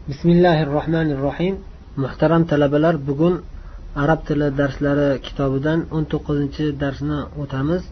Bismillahirrohmanirrohim. Muhtaram talabalar, bugun arab tili darslari kitobidan 19-darsni o'tamiz.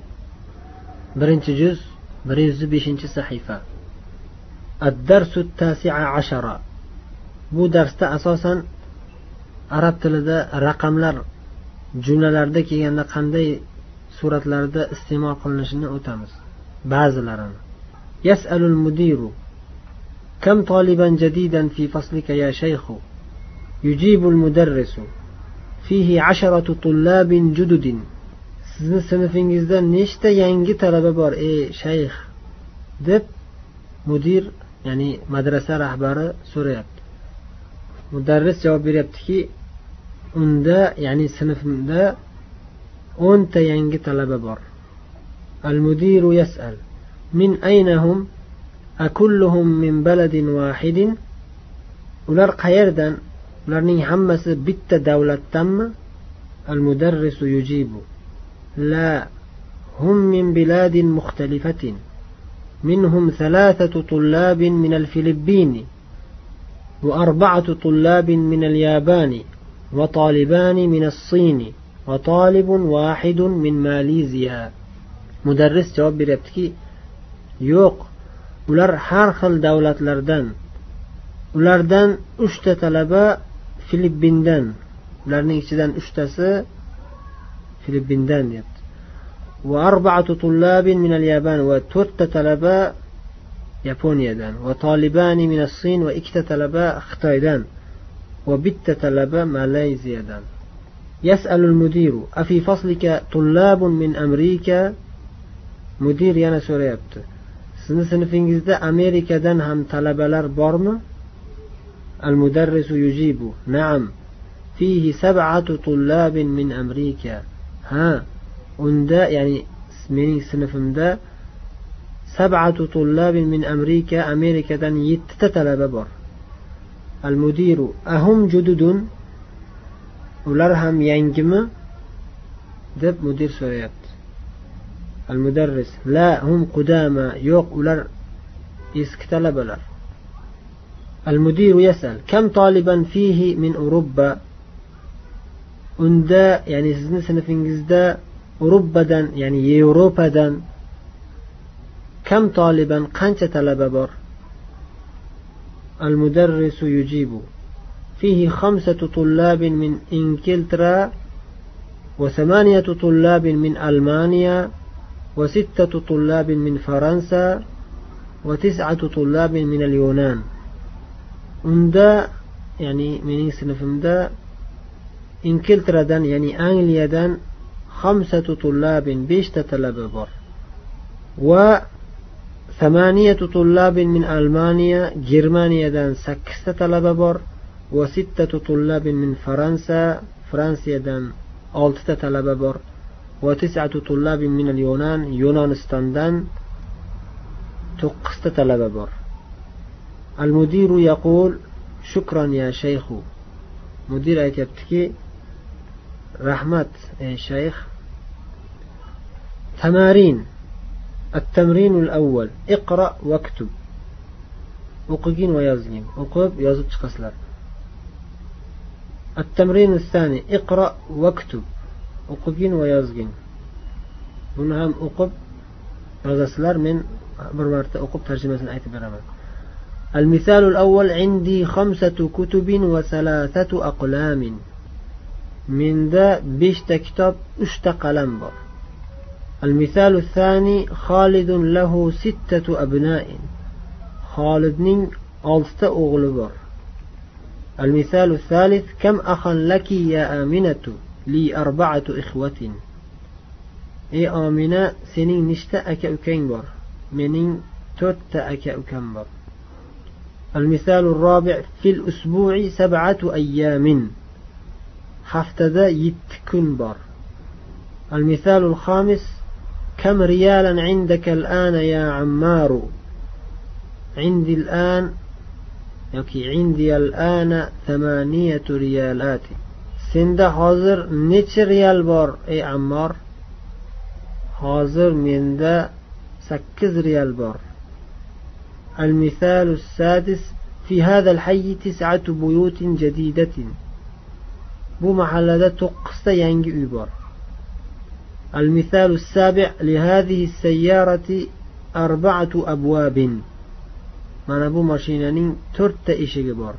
1-juz 105-sahifa. Ad-darsu at-tasi'a ashara. Bu darsda asosan arab tilida raqamlar jumlalarda kelganda qanday suratlarda iste'mol qilinishini o'tamiz. Ba'zilarini. Yas'alul mudiru كم طالبا جديدا في فصلك يا شيخ؟ يجيب المدرس فيه 10 طلاب جدد. Sizni sinfingizda nechta yangi talaba bor ey shayx deb mudir, ya'ni madrasa rahbari so'rayapti. Mudarris javob beryaptiki, unda, ya'ni sinfimda 10 ta yangi talaba bor. Al-mudiru yas'al min aynahum akulluhum min baladin wahidin. Ular qayerdan? Ularning hammasi bitta davlatdanmi? Al-mudarrisu yujibu la hum min biladin mukhtalifatin minhum 3 طلاب من الفلبين و4 طلاب من اليابان وطالبان من الصين وطالب واحد من ماليزيا. Mudarris javob beryaptiki, yo'q, ular har xil davlatlardan. Ulardan 3 ta talaba Filippindan. Ularning ichidan 3 tasi Filippindan deyapti. Va 4 طلاب من اليابان va 4 ta talaba Yaponiyadan. Va talibani min as-Sin va 2 ta talaba Xitoydan. Va bitta talaba Malayziyadan. Yas'alu al-mudiru afi faslika tullabun min Amerika? Mudir yana so'rayapti, sizni sinfingizda Amerikadan ham talabalar bormi? Al-mudarrisu yujibu na'am fihi 7 طلاب min Amerika. Ha, unda, ya'ni mening sinfimda 7 طلاب min Amerika, Amerikadan 7 ta talaba bor. Al-mudiru ahum jududun, ular ham yangimi deb mudir so'rayapti. Al-mudarris la hum qudama, yo'q, ular eski talabalar. Al-mudiru yasal kam taliban fihi min Urubba. Unda, ya'ni sizni sinfingizda Urubbadan, ya'ni Yevropadan kam taliban, qancha talaba bor? Al-mudarrisu yujibu fihi 5 طلاب min Ingiltara wa 8 طلاب min Almaniya و6 طلاب من فرنسا و9 طلاب من اليونان. unda, ya'ni mening sinfimda Ingiltaradan, ya'ni Angliyadan 5 طلاب 5 ta talaba bor. Va 8 طلاب من Almaniya, Germaniyadan 8 ta talaba bor. Va 6 طلاب من Fransa, Fransiyadan 6 ta talaba bor. و9 طلاب من اليونان, Yunonistondan 9 ta talaba bor. Al-mudiru yaqul shukran ya shaykhu. Mudir aytayaptiki, rahmat ey shayx. Tamarin. At-tamrin al-awwal iqra waktub. O'qigin va yozgin. O'qib yozib chiqasizlar. At-tamrin al-thani iqra waktub. o'qigin va yozgin. Buni ham o'qib yozasizlar, men bir marta o'qib tarjimasini aytib beraman. Al-misal al-awwal indi 5 kutub va 3 aqlam. Menda 5 ta kitob, 3 ta qalam bor. Al-misal al-thani Khalid lahu 6 abna'. Khalidning 6 ta o'g'li bor. Al-misal al-thalith kam akhan laki ya Aminatu? li 4 ikhwatin. Ey Amina, sening nechta aka ukang bor? Mening 4 ta aka ukam bor. Al-misal al-rabi' fil usbu'i 7 ayyamin. Haftada 7 kun bor. Al-misal al-khamis kam riyalan 'indaka al-ana ya Ammaru? 'indi al-an yoki 'indi al-ana 8 riyalat. Senda hozir necha riyal bor ey Ammor? Hozir menda 8 riyal bor. Al-misal as-sadis في هذا الحي 9 بيوت جديدة. بو محلة تقصى ينجي إبار. المثال السابع لهذه السيارة 4 أبواب. من أبو ماشينانين ترت إشي بار.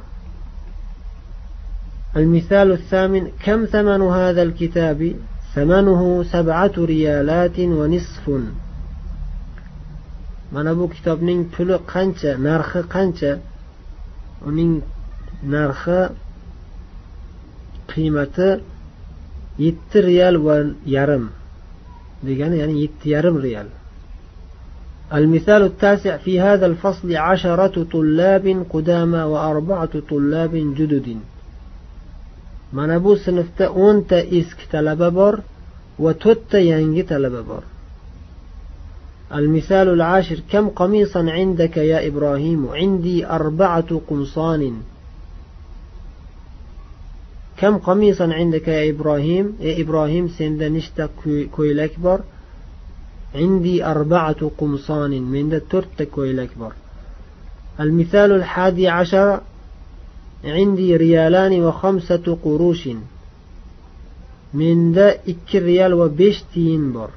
المثال الثامن كم ثمن هذا الكتاب؟ ثمنه 7 ريالات ونصف. من أبو كتاب نين پول قنچه نرخ قنچه ونين نرخ قيمته 7 ريال ويرم ديگانه يعني 7,5 ريال. المثال التاسع في هذا الفصل 10 طلاب قدامى و4 طلاب جدد. من أبو سنفته 10 اسك طلبه بار و 3 ينجي طلبه بار. المثال العاشر كم قميصا عندك يا إبراهيم؟ عندي 4 قمصان. كم قميصا عندك يا إبراهيم؟ يا إبراهيم سند نشتا كويلك بار. عندي 4 قمصان من دا ترت كويلك بار. المثال 11 عندي 2 ريال و5 قروش. من دا 2 ريال و5 تين بار.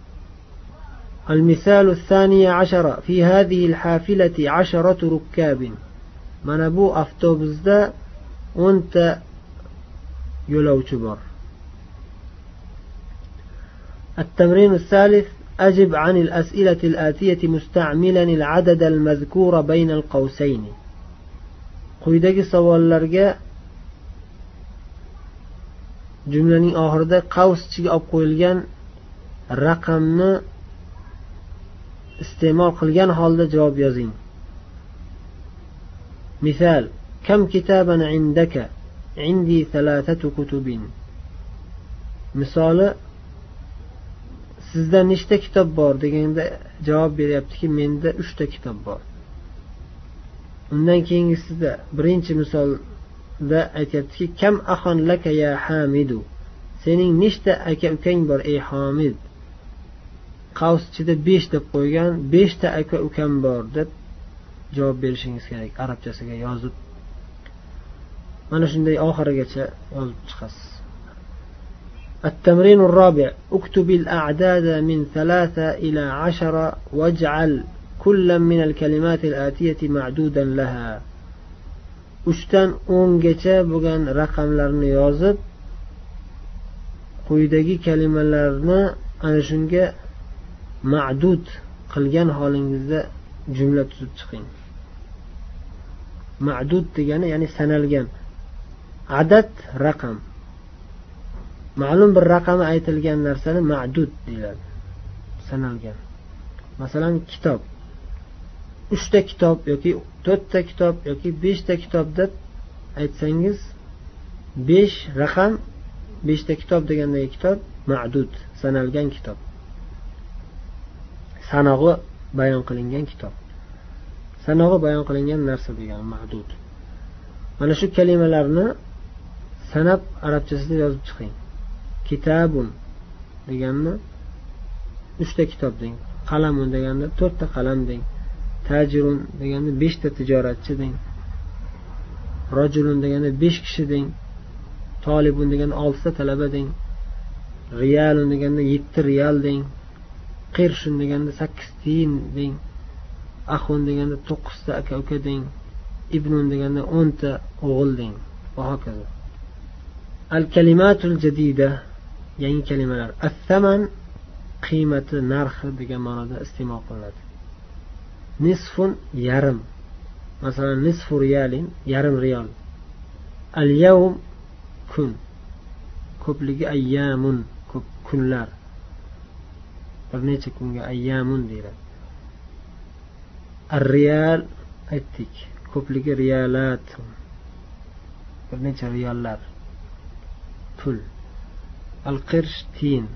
المثال 12 في هذه الحافلة 10 ركاب. من أبو أفتوبز دا أنت يلوش بار. التمرين الثالث أجب عن الأسئلة الآتية مستعملا العدد المذكور بين القوسين. قيدك سوالرغا جملني آخرده قوس چي اب qo'yilgan raqamni iste'mol qilgan holda javob yozing. مثال كم كتابا عندك؟ عندي 3 كتب. مثال sizda nechta kitob bor deganda javob beryaptiki menda 3 ta kitob bor. Undan keyingisida birinchi misolda aytayaptiki kam axon laka ya Hamidu. Sening nechta aka ukang bor ey Hamid? Qavs ichida 5 deb qo'ygan, 5 ta aka ukam bor deb javob berishingiz kerak. Arabchasiga yozib mana shunday oxirigacha yozib chiqasiz. التمرين الرابع اكتب الأعداد من 3 إلى 10 واجعل كل من الكلمات الآتية معدودا لها. 3dan 10gacha bo'lgan raqamlarni yozib quyidagi kalimalarni ana shunga ma'dud qilgan holingizda jumla tuzib chiqing. Ma'dud degani ya'ni sanalgan. Adad raqam. Ma'lum bir raqami aytilgan narsani ma'dud deyiladi. Sanalgan. Masalan kitob. 3 ta kitob yoki 4 ta kitob yoki 5 ta kitob deb aytsangiz 5 raqam 5 ta kitob degandagi kitob ma'dud, sanalgan kitob. Sanog'i bayon qilingan kitob. Sanog'i bayon qilingan narsa degani ma'dud. Mana shu kalimalarni sanab arabchasida yozib chiqing. Kitabun deganni 3 ta kitob deng. Qalamun deganda 4 ta qalam deng. Tajirun deganda 5 ta tijoratchi deng. Rajulun deganda 5 kishi deng. Talibun deganda 6 ta talaba deng. Riyalun deganda 7 riyal deng. Qirshun deganda 8 tiyin deng. Axun deganda 9 ta aka uka deng. Ibnun deganda 10 ta o'g'il deng. Va hokazo. Al-kalimatul jadida yangi kalimalar. As-saman qiymati, narxi degan ma'noda iste'mol qilinadi. Nisfun yarim. Masalan nisfu riyalin yarim riyal. Al-yawm kun. Ko'pligi ayyamun, ko'p kunlar. Bir necha kunga ayyamun deyiladi. Ar-riyal aytdik. Ko'pligi riyalat. Bir necha riyallar. Pul. Al-qirsh tin.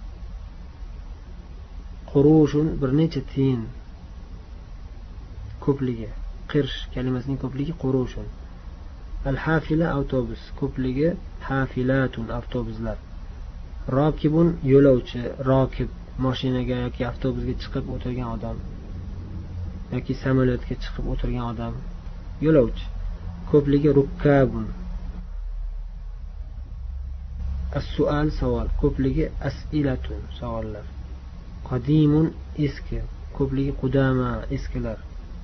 Qurushun bir necha tin. Ko'pligi. Qirsh kalimasining ko'pligi qurushun. Al-hafila avtobus. Ko'pligi hafilatun avtobuslar. Rokibun yo'lovchi, rokib mashinaga yoki avtobusga chiqib o'tirgan odam yoki samolyotga chiqib o'tirgan odam yo'lovchi. Ko'pligi rukkabun. As-su'al savol. Ko'pligi as'ilatun savollar. Qadimun eski. Ko'pligi qudama eskilar.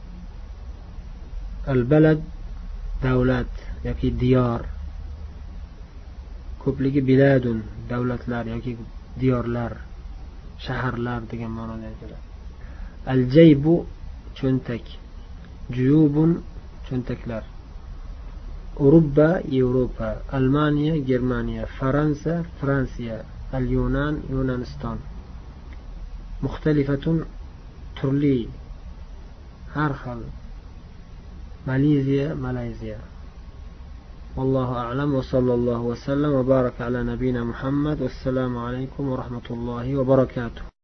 Al-balad davlat yoki diyor. Ko'pligi biladun davlatlar yoki diyorlar, shaharlar degan ma'noda keladi. Al-jaybu cho'ntak. Juyubun cho'ntaklar. Urubba Yevropa. Almaniya Germaniya. Fransa Fransiya. Al-Yunan Yunaniston. Muxtalifatun turli, har xil. Malayziya Malayziya. والله أعلم وصلى الله وسلم وبارك على نبينا محمد والسلام عليكم ورحمة الله وبركاته.